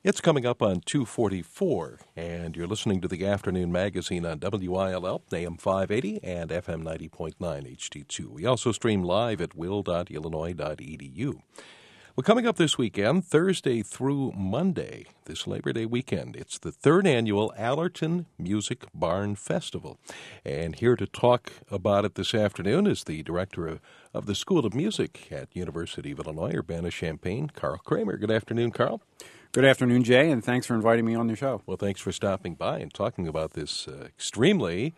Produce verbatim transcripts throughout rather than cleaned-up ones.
It's coming up on two forty-four, and you're listening to the Afternoon Magazine on W I L L, A M five eighty, and F M ninety point nine H D two. We also stream live at will dot illinois dot e d u. Well, coming up this weekend, Thursday through Monday, this Labor Day weekend, it's the third annual Allerton Music Barn Festival. And here to talk about it this afternoon is the director of, of the School of Music at University of Illinois, Urbana-Champaign, Carl Kramer. Good afternoon, Carl. Good afternoon, Jay, and thanks for inviting me on your show. Well, thanks for stopping by and talking about this uh, extremely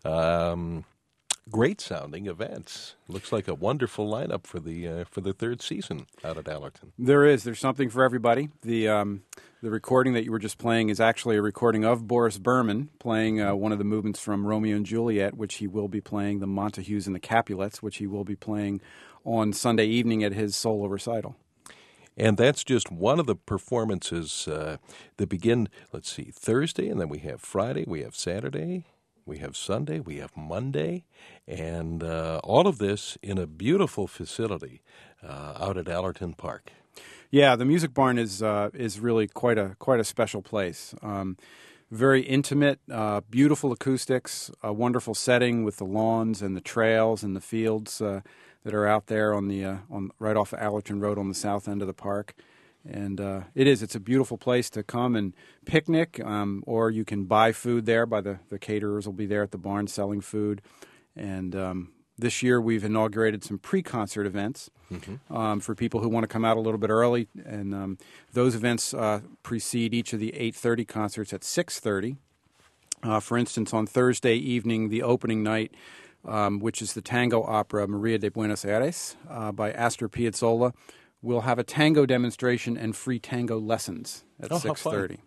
um, great-sounding event. Looks like a wonderful lineup for the uh, for the third season out at Allerton. There is. There's something for everybody. The um, the recording that you were just playing is actually a recording of Boris Berman playing uh, one of the movements from Romeo and Juliet, which he will be playing, the Montagues and the Capulets, which he will be playing on Sunday evening at his solo recital. And that's just one of the performances uh, that begin, let's see, Thursday, and then we have Friday, we have Saturday, we have Sunday, we have Monday, and uh, all of this in a beautiful facility uh, out at Allerton Park. Yeah, the Music Barn is uh, is really quite a quite a special place. Um, very intimate, uh, beautiful acoustics, a wonderful setting with the lawns and the trails and the fields uh, that are out there on the uh, on right off of Allerton Road on the south end of the park. And uh, it is, it's a beautiful place to come and picnic, um, or you can buy food there. By the, the caterers will be there at the barn selling food. And um, this year we've inaugurated some pre-concert events mm-hmm. um, for people who want to come out a little bit early. And um, those events uh, precede each of the eight thirty concerts at six thirty. Uh, for instance, on Thursday evening, the opening night, Um, which is the tango opera Maria de Buenos Aires uh, by Astor Piazzolla. We'll have a tango demonstration and free tango lessons at oh, six thirty.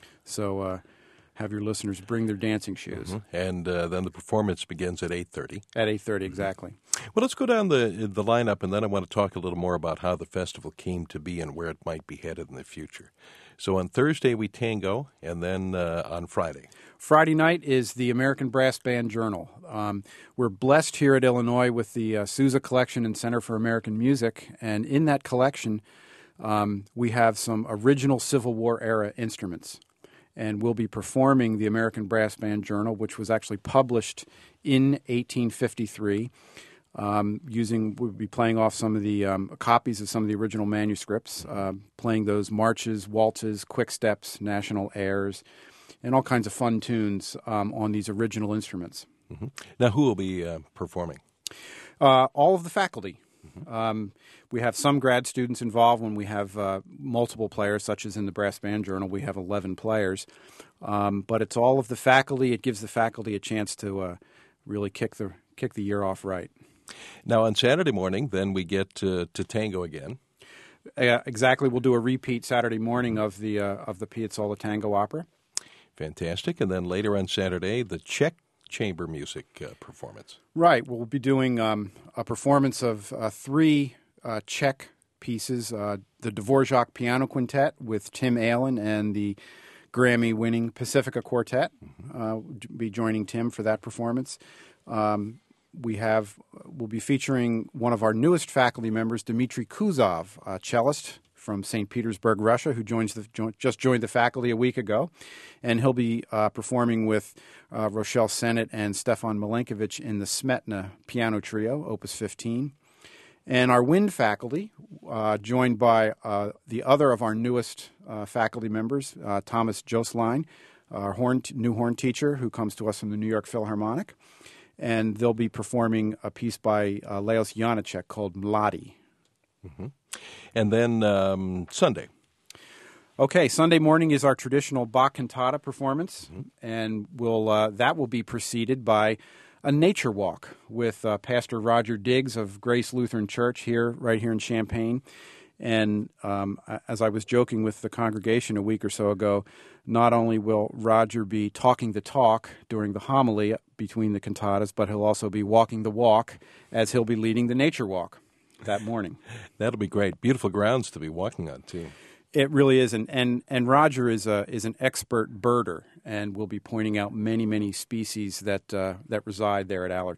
So uh, have your listeners bring their dancing shoes. Mm-hmm. And uh, then the performance begins at eight thirty. At eight thirty, exactly. Well, let's go down the the lineup, and then I want to talk a little more about how the festival came to be and where it might be headed in the future. So on Thursday, we tango, and then uh, on Friday. Friday night is the American Brass Band Journal. Um, we're blessed here at Illinois with the uh, Sousa Collection and Center for American Music, and in that collection, um, we have some original Civil War-era instruments. And we'll be performing the American Brass Band Journal, which was actually published in eighteen fifty-three. Um, using, we'll be playing off some of the um, copies of some of the original manuscripts, uh, playing those marches, waltzes, quick steps, national airs, and all kinds of fun tunes um, on these original instruments. Mm-hmm. Now, who will be uh, performing? Uh, all of the faculty. Mm-hmm. Um, we have some grad students involved when we have uh, multiple players, such as in the Brass Band Journal, we have eleven players. Um, but it's all of the faculty. It gives the faculty a chance to uh, really kick the kick the year off right. Now, on Saturday morning, then we get to, to tango again. Uh, exactly. We'll do a repeat Saturday morning of the uh, of the Piazzolla Tango Opera. Fantastic. And then later on Saturday, the Czech chamber music uh, performance. Right. We'll be doing um, a performance of uh, three uh, Czech pieces, uh, the Dvorak Piano Quintet with Tim Allen and the Grammy-winning Pacifica Quartet. Mm-hmm. Uh, be joining Tim for that performance. Um, we have, we'll be featuring one of our newest faculty members, Dmitry Kuzov, a cellist from Saint Petersburg, Russia, who joins the, jo- just joined the faculty a week ago. And he'll be uh, performing with uh, Rochelle Sennett and Stefan Milenkovic in the Smetna Piano Trio, Opus fifteen. And our wind faculty, uh, joined by uh, the other of our newest uh, faculty members, uh, Thomas Josline, our horn t- new horn teacher who comes to us from the New York Philharmonic. And they'll be performing a piece by uh, Leos Janáček called Mladi. Mm-hmm. And then um, Sunday. Okay, Sunday morning is our traditional Bach cantata performance, mm-hmm. and we'll, uh, that will be preceded by a nature walk with uh, Pastor Roger Diggs of Grace Lutheran Church here, right here in Champaign. And um, as I was joking with the congregation a week or so ago, not only will Roger be talking the talk during the homily between the cantatas, but he'll also be walking the walk as he'll be leading the nature walk that morning. That'll be great. Beautiful grounds to be walking on, too. It really is, and and, and Roger is a is an expert birder, and will be pointing out many many species that uh, that reside there at Allerton.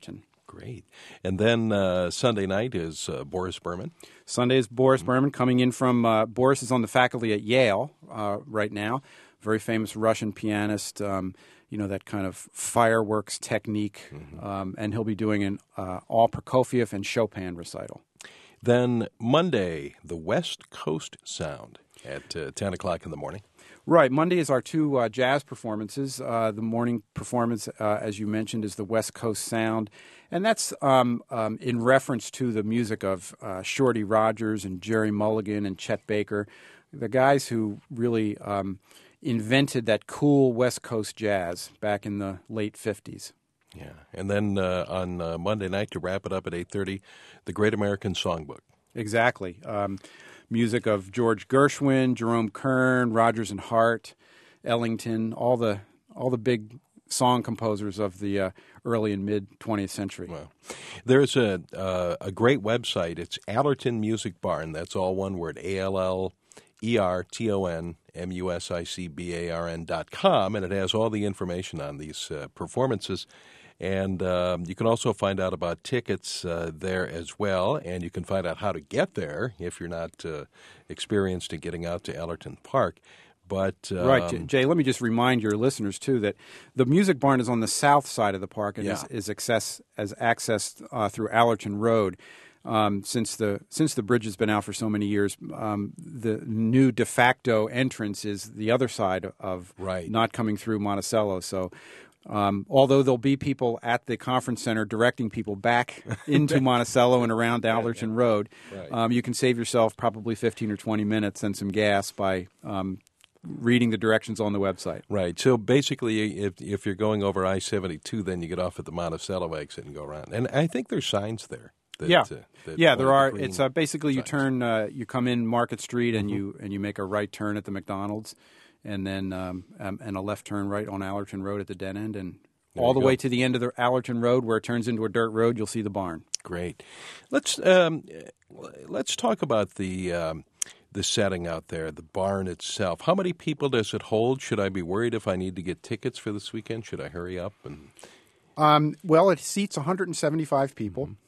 Great. And then uh, Sunday night is uh, Boris Berman. Sunday is Boris mm-hmm. Berman coming in from, uh, Boris is on the faculty at Yale uh, right now, very famous Russian pianist, um, you know, that kind of fireworks technique, mm-hmm. um, and he'll be doing an uh, all Prokofiev and Chopin recital. Then Monday, the West Coast Sound at uh, ten o'clock in the morning. Right. Monday is our two uh, jazz performances. Uh, the morning performance, uh, as you mentioned, is the West Coast Sound. And that's um, um, in reference to the music of uh, Shorty Rogers and Jerry Mulligan and Chet Baker, the guys who really um, invented that cool West Coast jazz back in the late fifties. Yeah. And then uh, on uh, Monday night, to wrap it up at eight thirty, the Great American Songbook. Exactly. Um, music of George Gershwin, Jerome Kern, Rodgers and Hart, Ellington, all the all the big song composers of the uh, early and mid twentieth century. Wow. There's a uh, a great website. It's Allerton Music Barn. That's all one word, A L L E R T O N M U S I C B A R N dot com, and it has all the information on these uh, performances. And um, you can also find out about tickets uh, there as well, and you can find out how to get there if you're not uh, experienced in getting out to Allerton Park. But um, right, Jay, let me just remind your listeners, too, that the Music Barn is on the south side of the park and yeah. is, is, access, is accessed uh, through Allerton Road. Um, since the since the bridge has been out for so many years, um, the new de facto entrance is the other side of right. not coming through Monticello. So um, although there'll be people at the conference center directing people back into Monticello and around Allerton yeah. Road, right. um, you can save yourself probably fifteen or twenty minutes and some gas by um, reading the directions on the website. Right. So basically, if if you're going over I seventy-two, then you get off at the Monticello exit and go around. And I think there's signs there. That, yeah, uh, that yeah, there are. The it's uh, basically you signs. turn, uh, you come in Market Street, and mm-hmm. you and you make a right turn at the McDonald's, and then um, um, and a left turn right on Allerton Road at the dead end, and there all the go. way to the end of the Allerton Road where it turns into a dirt road. You'll see the barn. Great. Let's um, let's talk about the um, the setting out there, the barn itself. How many people does it hold? Should I be worried if I need to get tickets for this weekend? Should I hurry up and? Um, well, it seats one hundred seventy-five people. Mm-hmm.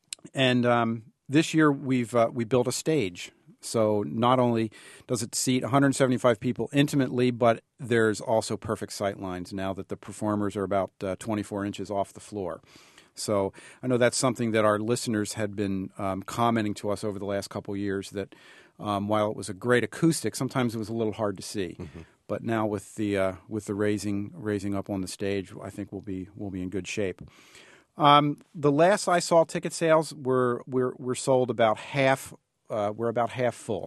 And um, this year we've uh, we built a stage. So not only does it seat one hundred seventy-five people intimately, but there's also perfect sight lines now that the performers are about uh, twenty-four inches off the floor. So I know that's something that our listeners had been um, commenting to us over the last couple of years, that um, while it was a great acoustic, sometimes it was a little hard to see. Mm-hmm. But now with the uh, with the raising raising up on the stage, I think we'll be we'll be in good shape. Um, the last I saw, ticket sales were were, were sold about half. Uh, we're about half full.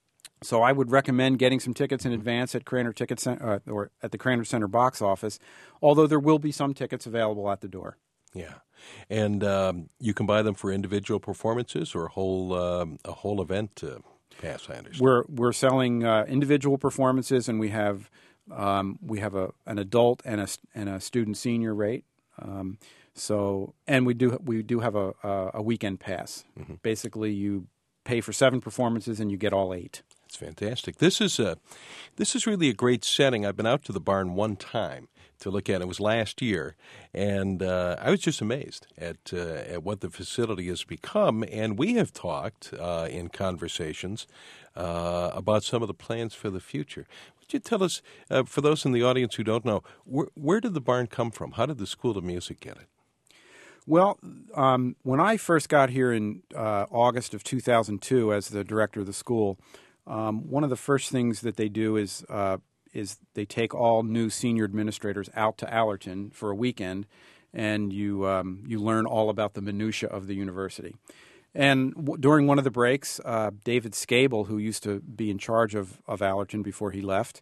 So I would recommend getting some tickets in advance at Craner Ticket Center uh, or at the Craner Center box office. Although there will be some tickets available at the door. Yeah, and um, you can buy them for individual performances or a whole um, a whole event uh, pass. I understand. We're we're selling uh, individual performances, and we have um, we have a an adult and a and a student senior rate. Um, So, and we do we do have a a weekend pass. Mm-hmm. Basically, you pay for seven performances and you get all eight. That's fantastic. This is a this is really a great setting. I've been out to the barn one time to look at it. It was last year, and uh, I was just amazed at uh, at what the facility has become. And we have talked uh, in conversations uh, about some of the plans for the future. Would you tell us, uh, for those in the audience who don't know, where, where did the barn come from? How did the School of Music get it? Well, um, when I first got here in uh, August of two thousand two as the director of the school, um, one of the first things that they do is uh, is they take all new senior administrators out to Allerton for a weekend, and you um, you learn all about the minutia of the university. And w- during one of the breaks, uh, David Scable, who used to be in charge of, of Allerton before he left,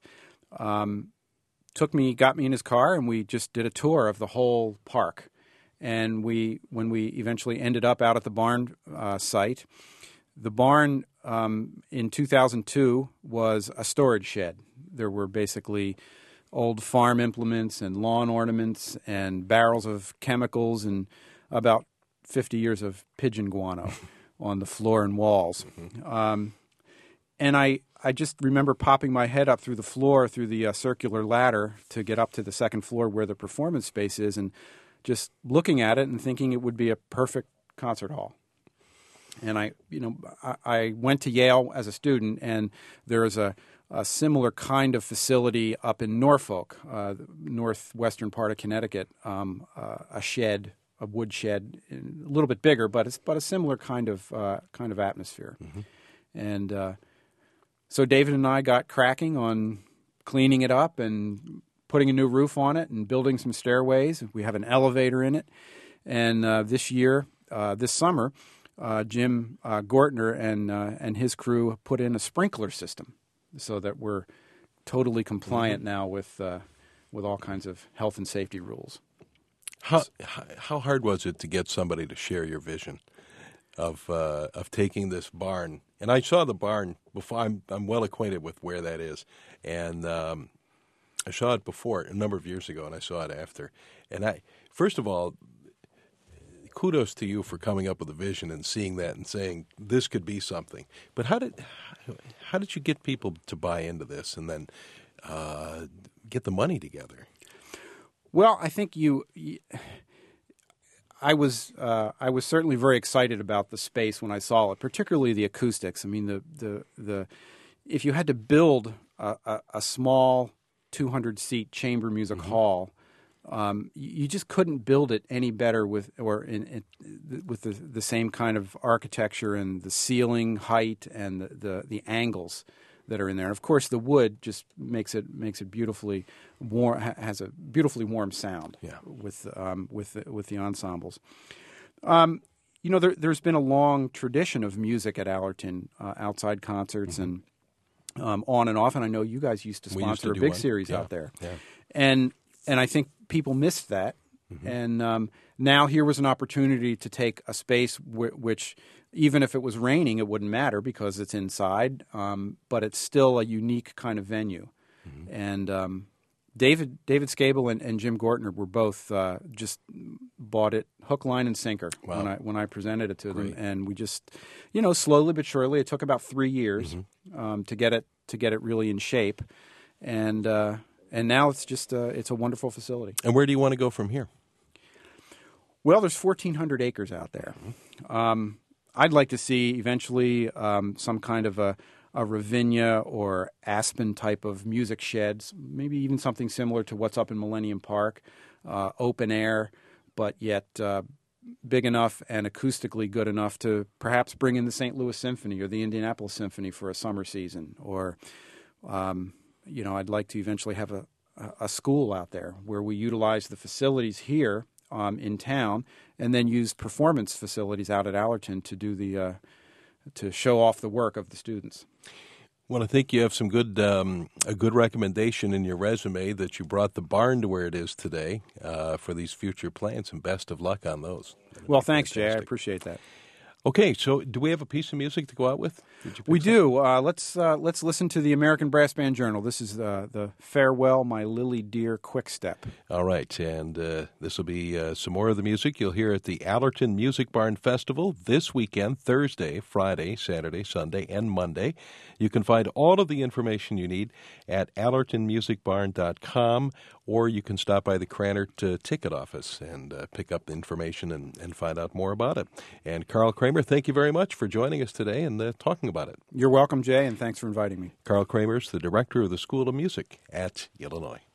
um, took me, got me in his car, and we just did a tour of the whole park. And we, when we eventually ended up out at the barn uh, site, the barn um, in two thousand two was a storage shed. There were basically old farm implements and lawn ornaments and barrels of chemicals and about fifty years of pigeon guano on the floor and walls. Mm-hmm. Um, and I, I just remember popping my head up through the floor, through the uh, circular ladder to get up to the second floor where the performance space is, and just looking at it and thinking it would be a perfect concert hall. And I, you know, I, I went to Yale as a student, and there is a, a similar kind of facility up in Norfolk, uh, northwestern part of Connecticut, um, uh, a shed, a wood shed, a little bit bigger, but it's but a similar kind of uh, kind of atmosphere. Mm-hmm. And uh, so David and I got cracking on cleaning it up and putting a new roof on it and building some stairways. We have an elevator in it, and uh, this year, uh, this summer. Uh, Jim uh, Gortner and uh, and his crew put in a sprinkler system, so that we're totally compliant mm-hmm. now with uh, with all kinds of health and safety rules. How how hard was it to get somebody to share your vision of uh, of taking this barn? And I saw the barn before. I'm I'm well acquainted with where that is, and um, I saw it before a number of years ago, and I saw it after. And I first of all. Kudos to you for coming up with a vision and seeing that and saying this could be something. But how did how did you get people to buy into this and then uh, get the money together? Well, I think you. I was uh, I was certainly very excited about the space when I saw it, particularly the acoustics. I mean, the the the if you had to build a, a, a small two hundred seat chamber music mm-hmm. hall. Um, you just couldn't build it any better with or in, in, with the, the same kind of architecture and the ceiling height and the, the, the angles that are in there. And of course, the wood just makes it makes it beautifully warm. Has a beautifully warm sound. Yeah. with um, with the, with the ensembles. Um, you know, there, there's been a long tradition of music at Allerton, uh, outside concerts mm-hmm. and um, on and off. And I know you guys used to sponsor used to a big one. series yeah. out there. Yeah. And and I think people missed that. Mm-hmm. And um, now here was an opportunity to take a space w- which, even if it was raining, it wouldn't matter because it's inside, um, but it's still a unique kind of venue. Mm-hmm. And um, David David Scable and, and Jim Gortner were both uh, just bought it hook, line, and sinker wow. when I when I presented it to Great. them. And we just, you know, slowly but surely, it took about three years mm-hmm. um, to get it to get it really in shape. And uh, And now it's just uh, it's a wonderful facility. And where do you want to go from here? Well, there's fourteen hundred acres out there. Mm-hmm. Um, I'd like to see eventually um, some kind of a, a Ravinia or Aspen type of music sheds, maybe even something similar to what's up in Millennium Park, uh, open air, but yet uh, big enough and acoustically good enough to perhaps bring in the Saint Louis Symphony or the Indianapolis Symphony for a summer season. Or, um, you know, I'd like to eventually have a, a school out there where we utilize the facilities here Um, in town, and then use performance facilities out at Allerton to do the uh, to show off the work of the students. Well, I think you have some good um, a good recommendation in your resume that you brought the barn to where it is today uh, for these future plans, and best of luck on those. Well, thanks, fantastic. Jay. I appreciate that. Okay, so do we have a piece of music to go out with? We do. Uh, let's uh, let's listen to the American Brass Band Journal. This is the the Farewell, My Lily Dear Quick Step. All right, and uh, this will be uh, some more of the music you'll hear at the Allerton Music Barn Festival this weekend, Thursday, Friday, Saturday, Sunday, and Monday. You can find all of the information you need at allerton music barn dot com, or you can stop by the Krannert uh, ticket office and uh, pick up the information and, and find out more about it. And Carl Kramer, thank you very much for joining us today and uh, talking about it. You're welcome, Jay, and thanks for inviting me. Carl Kramer is the director of the School of Music at Illinois.